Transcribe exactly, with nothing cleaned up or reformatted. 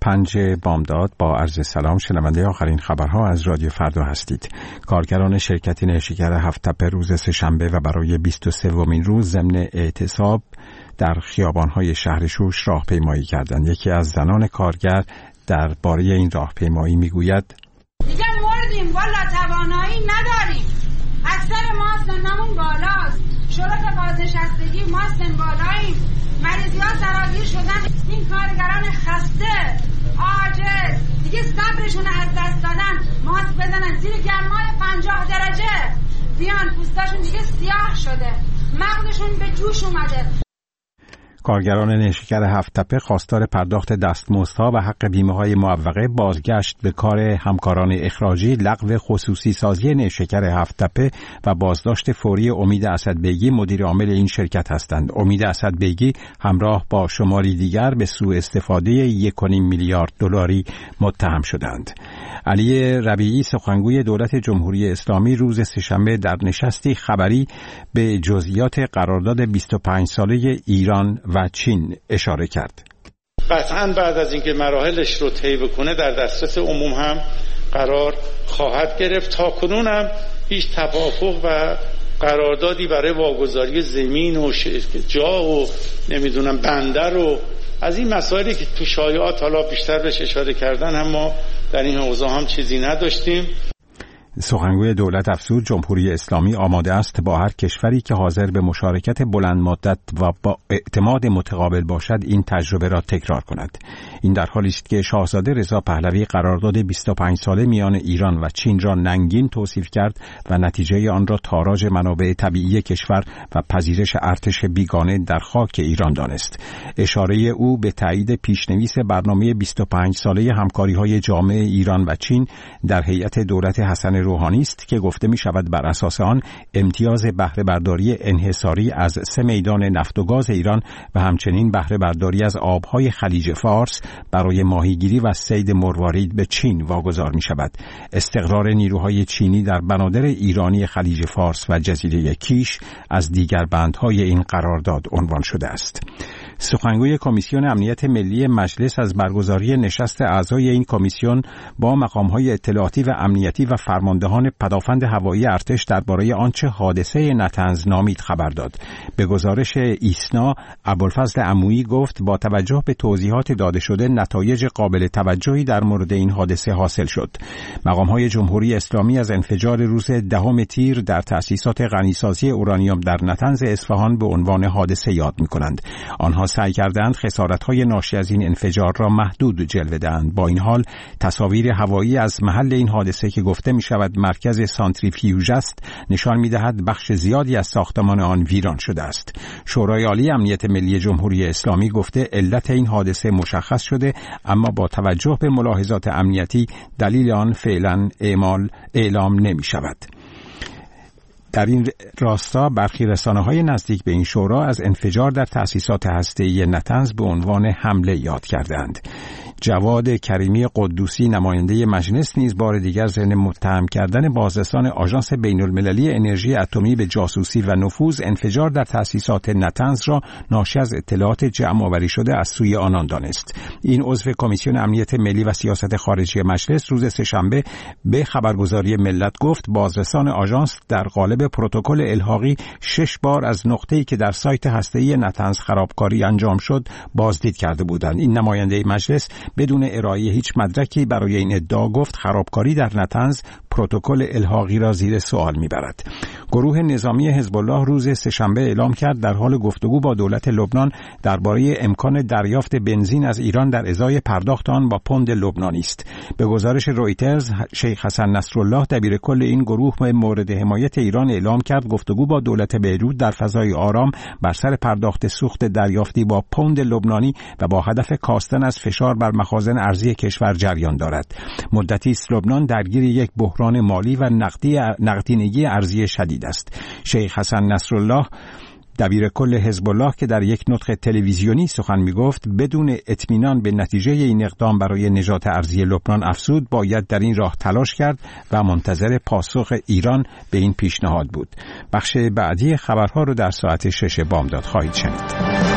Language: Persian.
پنج بامداد با عرض سلام. شنونده آخرین خبرها از رادیو فردا هستید. کارگران شرکت نیشکر هفت‌تپه روز سه‌شنبه و برای بیست و سومین روز ضمن اعتصاب در خیابان‌های شهر شوش راهپیمایی کردند. یکی از زنان کارگر درباره این راهپیمایی میگوید: دیگه مردیم، والا توانایی نداریم. اکثر ما سنمون بالاست. شرف بازنشستگی ما سن بالاییم. مریضی‌ها سرازیر شدن. این کارگران خسته، عاجز، دیگه صبرشون از دست دادن. ماسک بزنن زیر گرمای پنجاه درجه. بیان پوستاشون دیگه سیاه شده. مغزشون به جوش اومده. کارگران نیشکر هفت‌تپه خواستار پرداخت دستمزدها و حق بیمه‌های معوقه، بازگشت به کار همکاران اخراجی، لغو خصوصی سازی نیشکر هفت‌تپه و بازداشت فوری امید اسدبیگی مدیر عامل این شرکت هستند. امید اسدبیگی همراه با شماری دیگر به سوء استفاده یک و نیم میلیارد دلاری متهم شدند. علی ربیعی سخنگوی دولت جمهوری اسلامی روز سه‌شنبه در نشستی خبری به جزئیات قرارداد بیست و پنج ساله ایران و چین اشاره کرد. قطعاً بعد از اینکه مراحلش رو طی بکنه در دسترس عموم هم قرار خواهد گرفت. تا کنون هم هیچ توافق و قراردادی برای واگذاری زمین و جا و نمیدونم بندر و از این مسائلی که تو شایعات حالا بیشتر بهش اشاره کردن هم ما در این حوزه هم چیزی نداشتیم. سخنگوی دولت افزود جمهوری اسلامی آماده است با هر کشوری که حاضر به مشارکت بلند مدت و با اعتماد متقابل باشد این تجربه را تکرار کند. این در حالی است که شاهزاده رضا پهلوی قرارداد بیست و پنج ساله میان ایران و چین را ننگین توصیف کرد و نتیجه آن را تاراج منابع طبیعی کشور و پذیرش ارتش بیگانه در خاک ایران دانست. اشاره او به تایید پیشنویس برنامه بیست و پنج ساله همکاری‌های جامع ایران و چین در هیئت دولت حسن روحانی است که گفته می شود بر اساس آن امتیاز بهره برداری انحصاری از سه میدان نفت و گاز ایران و همچنین بهره برداری از آبهای خلیج فارس برای ماهیگیری و صید مروارید به چین واگذار می شود. استقرار نیروهای چینی در بنادر ایرانی خلیج فارس و جزیره کیش از دیگر بندهای این قرارداد عنوان شده است. سخنگوی کمیسیون امنیت ملی مجلس از برگزاری نشست اعضای این کمیسیون با مقام‌های اطلاعاتی و امنیتی و فرماندهان پدافند هوایی ارتش درباره آنچه حادثه نطنز نامید خبر داد. به گزارش ایسنا، ابوالفضل عمویی گفت با توجه به توضیحات داده شده نتایج قابل توجهی در مورد این حادثه حاصل شد. مقام‌های جمهوری اسلامی از انفجار روز دهم تیر در تأسیسات غنیسازی اورانیوم در نطنز اصفهان به عنوان حادثه یاد می‌کنند. آنها سعی کردند خسارت‌های ناشی از این انفجار را محدود جلوه دهند. با این حال تصاویر هوایی از محل این حادثه که گفته می‌شود مرکز سانتریفیوژ است نشان می‌دهد بخش زیادی از ساختمان آن ویران شده است. شورای عالی امنیت ملی جمهوری اسلامی گفته علت این حادثه مشخص شده، اما با توجه به ملاحظات امنیتی دلیل آن فعلا اعمال اعلام نمی‌شود. در این راستا برخی رسانه‌های نزدیک به این شورا از انفجار در تأسیسات هسته‌ای نطنز به عنوان حمله یاد کردند. جواد کریمی قدوسی نماینده مجلس نیز بار دیگر ضمن متهم کردن بازرسان آژانس بین‌المللی انرژی اتمی به جاسوسی و نفوذ انفجار در تأسیسات نطنز را ناشی از اطلاعات جمع آوری شده از سوی آنان دانست. این عضو کمیسیون امنیت ملی و سیاست خارجی مجلس روز سه‌شنبه به خبرگزاری ملت گفت بازرسان آژانس در قالب پروتکل الحاقی شش بار از نقطه‌ای که در سایت هسته‌ای نطنز خرابکاری انجام شد بازدید کرده بودند. این نماینده مجلس بدون ارائه هیچ مدرکی برای این ادعا گفت خرابکاری در نطنز پروتکل الحاقی را زیر سوال میبرد. گروه نظامی حزب الله روز سه‌شنبه اعلام کرد در حال گفتگو با دولت لبنان درباره امکان دریافت بنزین از ایران در ازای پرداخت آن با پوند لبنانی است. به گزارش رویترز، شیخ حسن نصرالله دبیرکل این گروه مورد حمایت ایران اعلام کرد گفتگو با دولت بیروت در فضای آرام بر سر پرداخت سوخت دریافتی با پوند لبنانی و با هدف کاستن از فشار بر مخازن ارزی کشور جریان دارد. مدتی است لبنان درگیر یک بحران مالی و نقدی نقدینگی ارزی شدید است. شیخ حسن نصرالله دبیر کل حزب الله که در یک نطق تلویزیونی سخن می گفت بدون اطمینان به نتیجه این اقدام برای نجات ارضی لبنان افزود باید در این راه تلاش کرد و منتظر پاسخ ایران به این پیشنهاد بود. بخش بعدی خبرها رو در ساعت شش بامداد خواهید شنید.